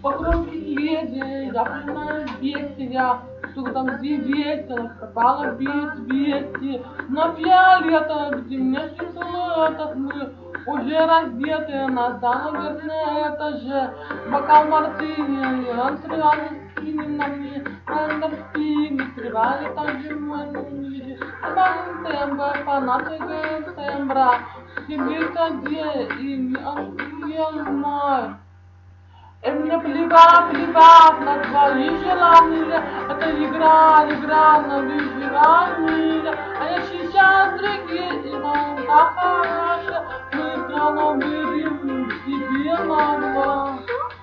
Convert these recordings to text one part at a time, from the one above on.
вокруг медведя, я понимаю бестия, что там где ветер, пропала без вести, на фиолетовом, где мне силуэтов мы уже раздеты, настало верхнее этаже, бокал мартини, он срывал спинем на мне, на спине, срывали также мой мире, тембр, фанаты тембра, семейка где, и не мой. И мне плевать на твои желания, это игра на выживание, а я сейчас другие, и нам так хорошо, мы страну мирим тебе мало.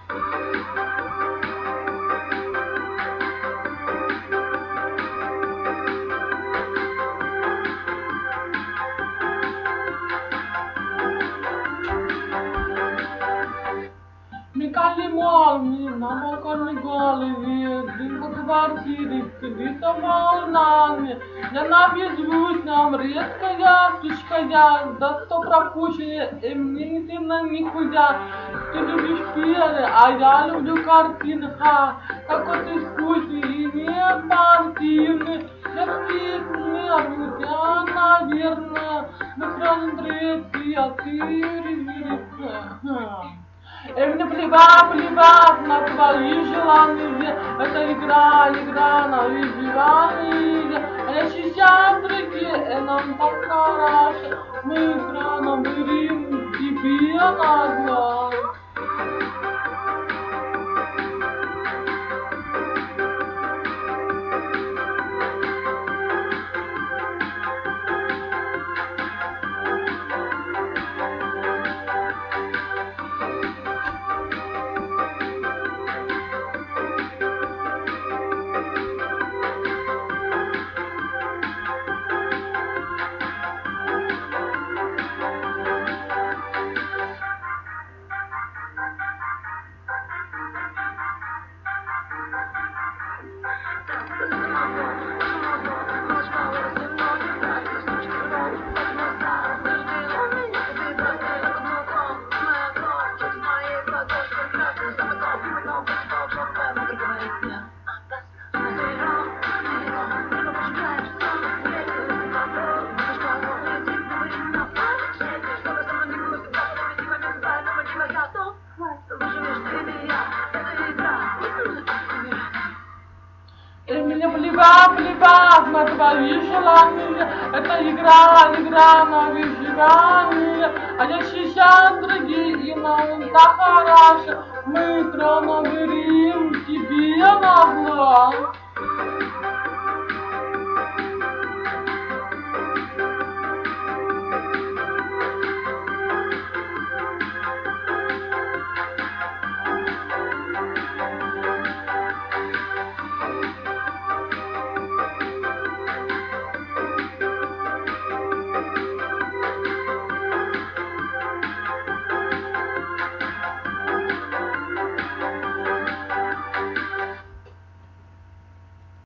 Микали молнии на балконе голове, дым по квартире, крыта волнами. Я наведусь, нам резкая птичкая, да что пропущенное, и мне не стыдно нихуя. Ты любишь пели, а я люблю картины, какой ты скучный и не спортивный. Я спит я, наверное, мы сразу третий, а ты ревизия. И мне плевать на твои желания, это игра на выживание, а я сейчас другие, и нам так хорошо, мы игра на мирим тебе на глаз. И мне плевать на твои желания, это игра на выживание, а я сейчас другие, и нам так хорошо, мы трону берем тебе на глаз.